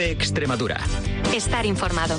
de Extremadura. Estar informado.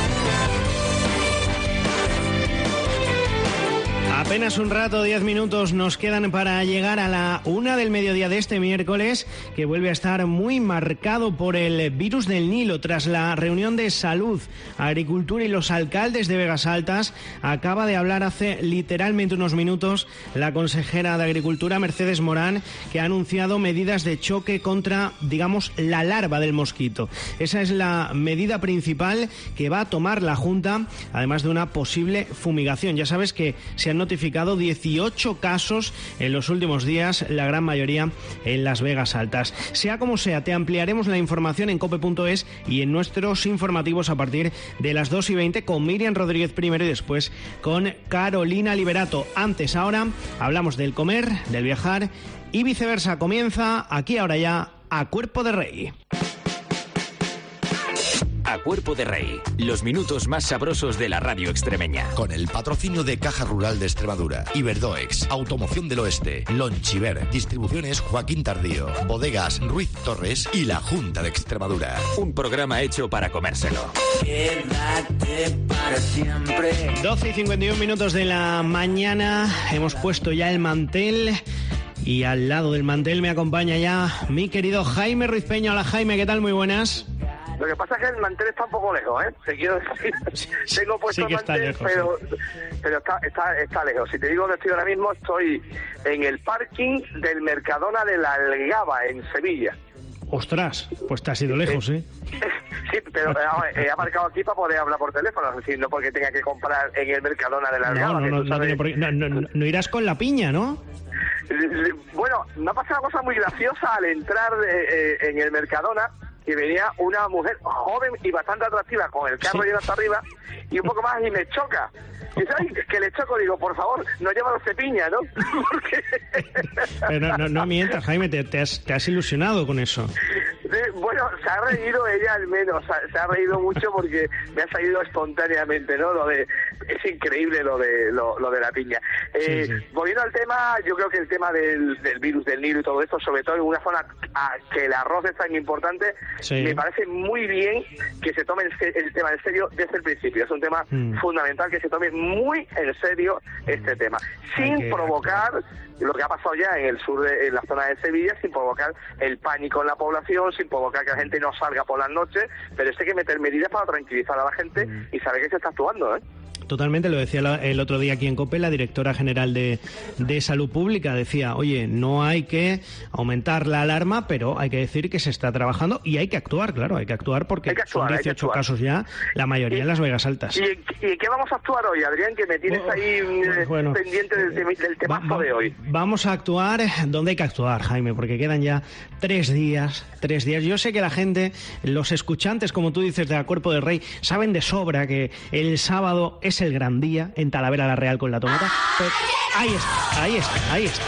Apenas un rato, 10 minutos nos quedan para llegar a la 1 del mediodía de este miércoles, que vuelve a estar muy marcado por el virus del Nilo. Tras la reunión de Salud, Agricultura y los alcaldes de Vegas Altas, acaba de hablar hace literalmente unos minutos la consejera de Agricultura, Mercedes Morán, que ha anunciado medidas de choque contra, digamos, la larva del mosquito. Esa es la medida principal que va a tomar la Junta, además de una posible fumigación. Ya sabes que se han notificado 18 casos en los últimos días, la gran mayoría en las Vegas Altas. Sea como sea, te ampliaremos la información en cope.es y en nuestros informativos a partir de las 2:20 con Miriam Rodríguez primero y después con Carolina Liberato. Antes, ahora, hablamos del comer, del viajar y viceversa. Comienza aquí ahora ya A Cuerpo de Rey. A Cuerpo de Rey, los minutos más sabrosos de la radio extremeña. Con el patrocinio de Caja Rural de Extremadura, Iberdoex, Automoción del Oeste, Lonchiver, Distribuciones Joaquín Tardío, Bodegas Ruiz Torres y la Junta de Extremadura. Un programa hecho para comérselo. Quédate para siempre. 12:51 minutos de la mañana, hemos puesto ya el mantel. Y al lado del mantel me acompaña ya mi querido Jaime Ruiz Peña. Hola Jaime, ¿qué tal? Muy buenas. Lo que pasa es que el mantel está un poco lejos, ¿eh? Te quiero decir, tengo puesto sí que el mantel, lejos, pero está lejos. Si te digo dónde estoy ahora mismo, estoy en el parking del Mercadona de la Algaba, en Sevilla. Ostras, pues te has ido lejos, ¿eh? Sí, pero he aparcado aquí para poder hablar por teléfono, es decir, no porque tenga que comprar en el Mercadona de la Algaba. No irás con la piña, ¿no? Bueno, me ha pasado una cosa muy graciosa al entrar en el Mercadona, que venía una mujer joven y bastante atractiva con el carro lleno hasta arriba y un poco más y me choca. Y sabes que le choco, digo, por favor, no lleva piña, ¿no? Porque... Pero no mientas, Jaime, te has ilusionado con eso. Bueno, se ha reído ella al menos, se ha reído mucho porque me ha salido espontáneamente, ¿no? Es increíble lo de la piña. Sí. Volviendo al tema, yo creo que el tema del virus del Nilo y todo esto, sobre todo en una zona que el arroz es tan importante, me parece muy bien que se tome el tema en serio desde el principio. Es un tema fundamental que se tome muy en serio este tema, sin provocar lo que ha pasado ya en el sur, en la zona de Sevilla, sin provocar el pánico en la población, sin provocar que la gente no salga por las noches, pero hay que meter medidas para tranquilizar a la gente y saber que se está actuando, ¿eh? Totalmente, lo decía el otro día aquí en COPE, la directora general de Salud Pública decía, oye, no hay que aumentar la alarma, pero hay que decir que se está trabajando y hay que actuar, claro, hay que actuar porque son 18 casos ya, la mayoría en las Vegas Altas. ¿Y en qué vamos a actuar hoy, Adrián? Que me tienes ahí pendiente del temazo de hoy. Vamos a actuar donde hay que actuar, Jaime, porque quedan ya 3 días. Yo sé que la gente, los escuchantes, como tú dices, de A Cuerpo de Rey, saben de sobra que el sábado es el gran día en Talavera la Real con la Tomata. Pero ahí está.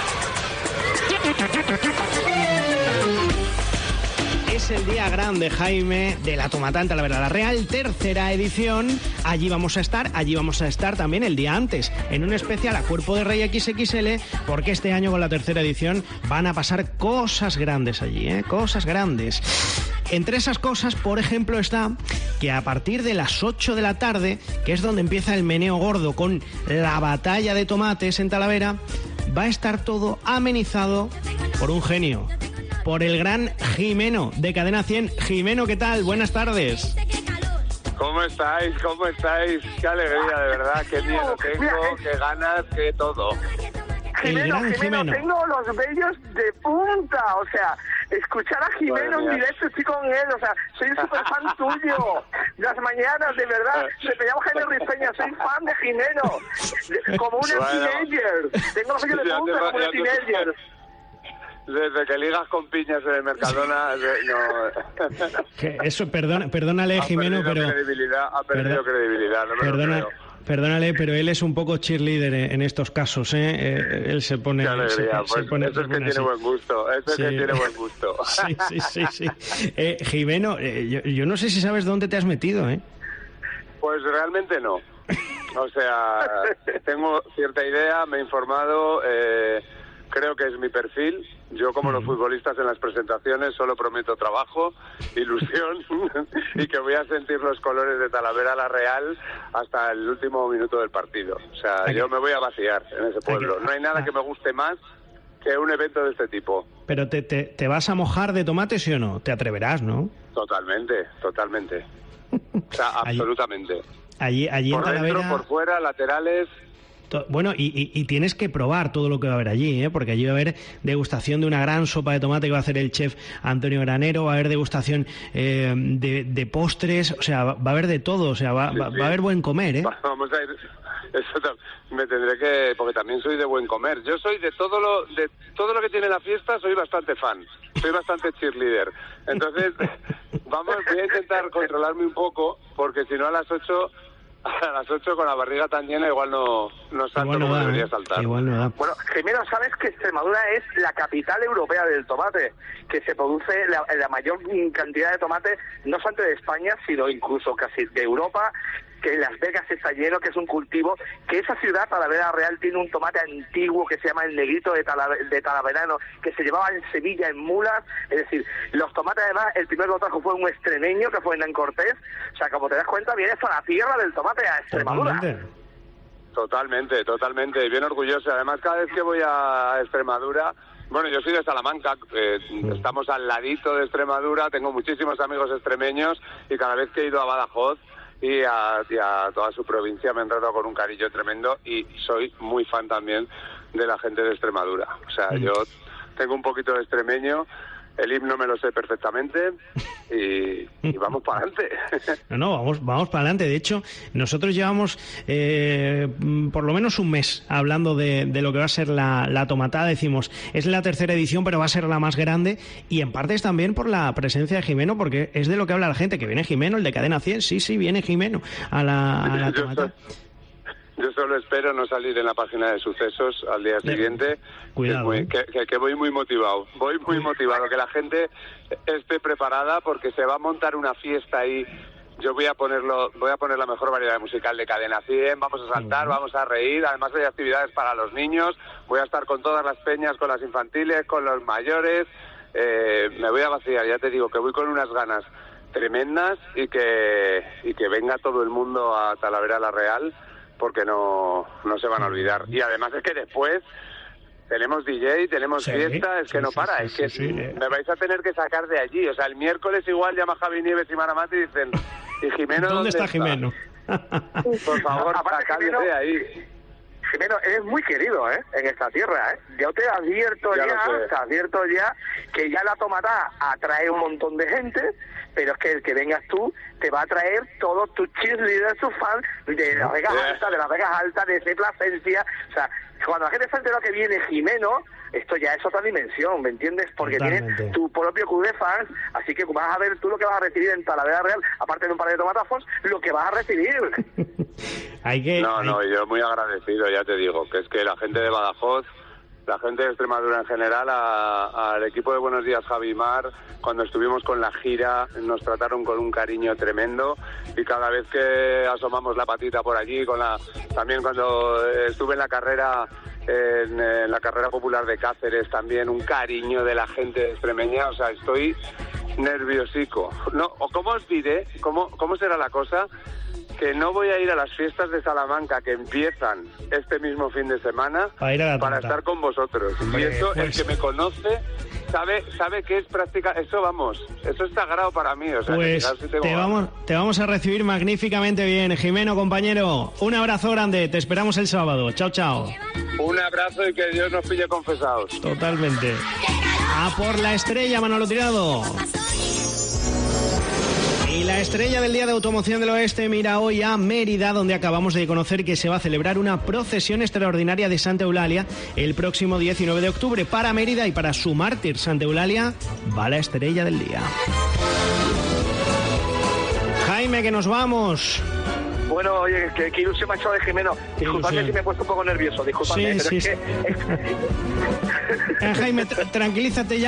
Es el día grande, Jaime, de la Tomata en Talavera la Real, 3ª edición. Allí vamos a estar también el día antes, en un especial A Cuerpo de Rey XXL, porque este año con la 3ª edición van a pasar cosas grandes allí, cosas grandes. Entre esas cosas, por ejemplo, está que a partir de las 8 de la tarde, que es donde empieza el meneo gordo con la batalla de tomates en Talavera, va a estar todo amenizado por un genio, por el gran Jimeno de Cadena 100. Jimeno, ¿qué tal? Buenas tardes. ¿Cómo estáis? Qué alegría, de verdad, qué miedo tengo, qué ganas, qué todo. Jimeno, tengo los vellos de punta, o sea, escuchar a Jimeno en directo, estoy con él, o sea, soy un super fan tuyo. Las mañanas, de verdad, me llamo Jaime Ruiz Peña, soy fan de Jimeno, como una teenager. Tengo los vellos de punta como una teenager. Desde que ligas con piñas en el Mercadona, no. Que eso, perdónale, Jimeno, pero... Ha perdido credibilidad, no me lo creo. Perdónale, pero él es un poco cheerleader en estos casos, ¿eh? Él se pone... Qué alegría, eso es que tiene buen gusto, eso es que tiene buen gusto. Sí. Jimeno, yo no sé si sabes dónde te has metido, ¿eh? Pues realmente no. O sea, tengo cierta idea, me he informado, creo que es mi perfil, Yo, como los futbolistas en las presentaciones, solo prometo trabajo, ilusión y que voy a sentir los colores de Talavera la Real hasta el último minuto del partido. O sea, yo me voy a vaciar en ese pueblo. No hay nada que me guste más que un evento de este tipo. Pero ¿te vas a mojar de tomate, sí o no? Te atreverás, ¿no? Totalmente. O sea, absolutamente. Allí por en Talavera... dentro, por fuera, laterales... Bueno, y tienes que probar todo lo que va a haber allí, ¿eh? Porque allí va a haber degustación de una gran sopa de tomate que va a hacer el chef Antonio Granero, va a haber degustación de postres, o sea, va a haber de todo, o sea, va a haber buen comer, ¿eh? Vamos a ir... Eso me tendré que... porque también soy de buen comer. Yo soy de todo lo que tiene la fiesta, soy bastante fan. Soy bastante cheerleader. Entonces, voy a intentar controlarme un poco, porque si no a las 8 con la barriga tan llena igual no salto como debería saltar. No. Bueno, Jimeno, ¿sabes que Extremadura es la capital europea del tomate? Que se produce la mayor cantidad de tomate, no solamente de España, sino incluso casi de Europa, que en Las Vegas está lleno, que es un cultivo, que esa ciudad, Talavera Real, tiene un tomate antiguo que se llama el negrito de Talaverano, que se llevaba en Sevilla en mulas. Es decir, los tomates, además, el primer que lo trajo fue un extremeño, que fue Hernán Cortés. O sea, como te das cuenta, vienes a la tierra del tomate, a Extremadura. Totalmente, y bien orgulloso. Además, cada vez que voy a Extremadura... Bueno, yo soy de Salamanca, estamos al ladito de Extremadura, tengo muchísimos amigos extremeños, y cada vez que he ido a Badajoz y a toda su provincia me han tratado con un cariño tremendo, y soy muy fan también de la gente de Extremadura. O sea, yo tengo un poquito de extremeño, el himno me lo sé perfectamente y vamos para adelante. No, vamos para adelante. De hecho, nosotros llevamos por lo menos un mes hablando de lo que va a ser la tomatada. Decimos, es la tercera edición, pero va a ser la más grande, y en parte es también por la presencia de Jimeno, porque es de lo que habla la gente, que viene Jimeno, el de Cadena 100, sí, viene Jimeno a la tomatada. Yo solo espero no salir en la página de sucesos al día siguiente. Cuidado, que voy muy motivado. Voy muy motivado, que la gente esté preparada, porque se va a montar una fiesta ahí. Yo voy a poner la mejor variedad musical de Cadena 100, vamos a saltar, vamos a reír, además hay actividades para los niños, voy a estar con todas las peñas, con las infantiles, con los mayores, me voy a vaciar, ya te digo que voy con unas ganas tremendas, y que venga todo el mundo a Talavera la Real, porque no se van a olvidar. Y además es que después tenemos DJ, tenemos fiesta, es que no para, es que me vais a tener que sacar de allí. O sea, el miércoles igual llama Javi Nieves y Maramati y dicen, ¿y Jimeno dónde está? Jimeno? Por favor, sacadle de ahí. Jimeno, eres muy querido, en esta tierra, Yo te advierto ya que ya la tomatada atrae un montón de gente, pero es que el que vengas tú te va a traer todos tus cheerleaders, tus fans de Las Vegas Altas, de C Plasencia. O sea, cuando la gente se entera que viene Jimeno, esto ya es otra dimensión, ¿me entiendes? Porque tienes tu propio club de fans, así que vas a ver tú lo que vas a recibir en Talavera Real, aparte de un par de tomatazos, lo que vas a recibir. Yo muy agradecido, ya te digo, que es que la gente de Badajoz, la gente de Extremadura en general, al equipo de Buenos Días Javi Mar, cuando estuvimos con la gira, nos trataron con un cariño tremendo, y cada vez que asomamos la patita por allí, también cuando estuve en la carrera popular de Cáceres, también un cariño de la gente extremeña. O sea, estoy nerviosico. ¿Cómo os diré? ¿Cómo será la cosa? Que no voy a ir a las fiestas de Salamanca, que empiezan este mismo fin de semana, para estar con vosotros. Y eso, el que me conoce sabe que es práctica. Eso es sagrado para mí. O sea, pues te vamos a recibir magníficamente bien, Jimeno, compañero. Un abrazo grande, te esperamos el sábado. Chao, chao. Un abrazo y que Dios nos pille confesados. Totalmente. A por la estrella, Manolo Tirado. Y la estrella del Día de Automoción del Oeste mira hoy a Mérida, donde acabamos de conocer que se va a celebrar una procesión extraordinaria de Santa Eulalia el próximo 19 de octubre. Para Mérida y para su mártir, Santa Eulalia, va la estrella del día. Jaime, que nos vamos. Bueno, oye, qué ilusión me ha hecho de Jimeno. Disculpadme si me he puesto un poco nervioso, disculpadme. Sí. Jaime, tranquilízate ya.